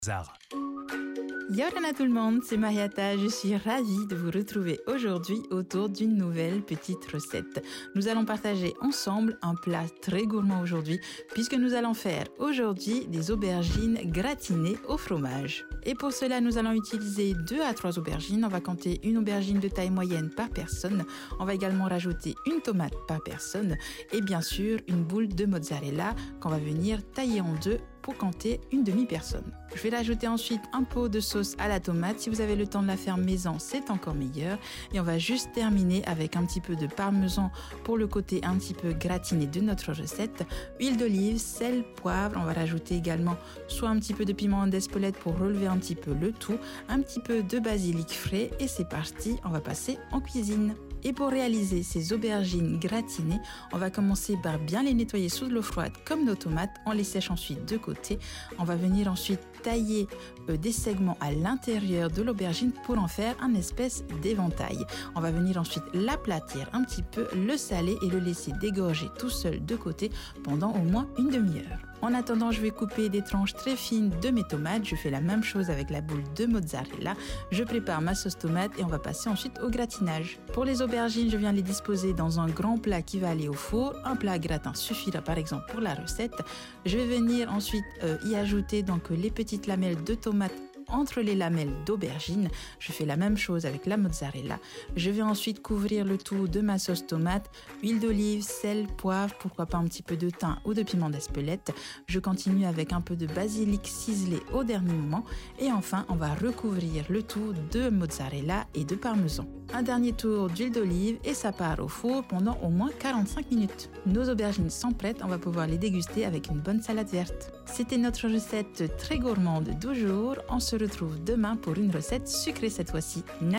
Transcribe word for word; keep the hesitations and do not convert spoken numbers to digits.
Zara. Yorana tout le monde, c'est Mariata. Je suis ravie de vous retrouver aujourd'hui autour d'une nouvelle petite recette. Nous allons partager ensemble un plat très gourmand aujourd'hui puisque nous allons faire aujourd'hui des aubergines gratinées au fromage. Et pour cela, nous allons utiliser deux à trois aubergines. On va compter une aubergine de taille moyenne par personne. On va également rajouter une tomate par personne et bien sûr une boule de mozzarella qu'on va venir tailler en deux pour compter une demi-personne. Je vais rajouter ensuite un pot de sauce à la tomate. Si vous avez le temps de la faire maison, c'est encore meilleur. Et on va juste terminer avec un petit peu de parmesan pour le côté un petit peu gratiné de notre recette. Huile d'olive, sel, poivre. On va rajouter également soit un petit peu de piment d'Espelette pour relever un petit peu le tout, un petit peu de basilic frais et c'est parti, on va passer en cuisine. Et pour réaliser ces aubergines gratinées, on va commencer par bien les nettoyer sous de l'eau froide comme nos tomates. On les sèche ensuite de côté. On va venir ensuite tailler euh, des segments à l'intérieur de l'aubergine pour en faire un espèce d'éventail. On va venir ensuite l'aplatir un petit peu, le saler et le laisser dégorger tout seul de côté pendant au moins une demi-heure. En attendant, je vais couper des tranches très fines de mes tomates. Je fais la même chose avec la boule de mozzarella. Je prépare ma sauce tomate et on va passer ensuite au gratinage. Pour les aubergines, je viens les disposer dans un grand plat qui va aller au four. Un plat à gratin suffira par exemple pour la recette. Je vais venir ensuite euh, y ajouter donc les petites lamelles de tomates entre les lamelles d'aubergine. Je fais la même chose avec la mozzarella. Je vais ensuite couvrir le tout de ma sauce tomate, huile d'olive, sel, poivre, pourquoi pas un petit peu de thym ou de piment d'Espelette. Je continue avec un peu de basilic ciselé au dernier moment. Et enfin, on va recouvrir le tout de mozzarella et de parmesan. Un dernier tour d'huile d'olive et ça part au four pendant au moins quarante-cinq minutes. Nos aubergines sont prêtes, on va pouvoir les déguster avec une bonne salade verte. C'était notre recette très gourmande du jour. On se retrouve demain pour une recette sucrée cette fois-ci.